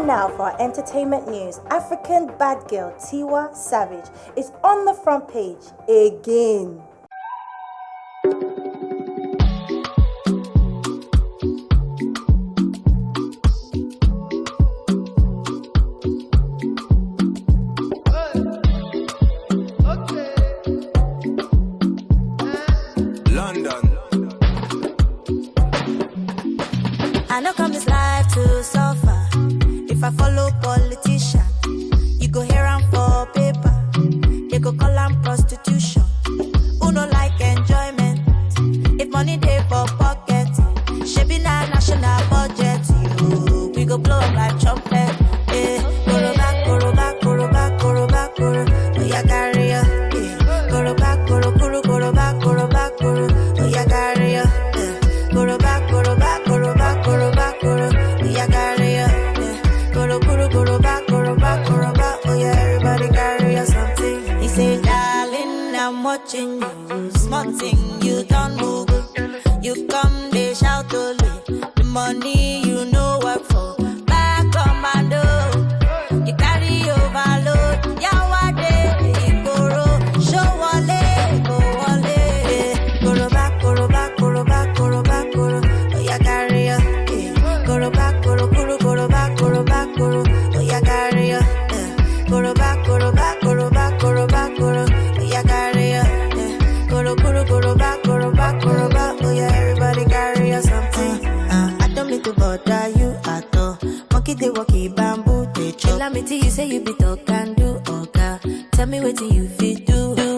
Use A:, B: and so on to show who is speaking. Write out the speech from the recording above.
A: And now for our entertainment news. African bad girl Tiwa Savage is on the front page again.
B: I know come this life to suffer. If I follow politician, you go here and for paper. They go call am prostitution. Who no like enjoyment? If money dey for pocket, shaping na national budget. You, we go blow up like trumpet. Eh, koroba, koroba, koroba, koroba, koro. Oh yeah, carry ya. Eh, koroba, koro, koro, koroba, koroba, koro. Oh yeah, carry ya. Eh, koroba, koroba, koroba, koroba, koro. Oh yeah, carry ya. Eh, koro, koro, koroba, koroba, koroba. Oh yeah, everybody carry ya something. He say, darling, I'm watching you. Small thing, you don't move. You come, they shout only. The money you know work for. Back commando. You carry overload. Yawade, Igoro. Show wale, go wale. Koroba, koroba, koroba, koroba, koro. Oh yeah, carry ya. Koroba, koro, koro, koroba, koroba, koro. Oh yeah, carry ya. Koroba, koroba, koroba, koroba, koro. Oh yeah, carry ya. Koro, koro, koroba, koroba, koroba. Oh yeah, everybody carry ya something. I don't need to bother you at all. Monkey they walkie bamboo they chop. Tell me till you say you be talk and do, okay. Tell me what you fit do.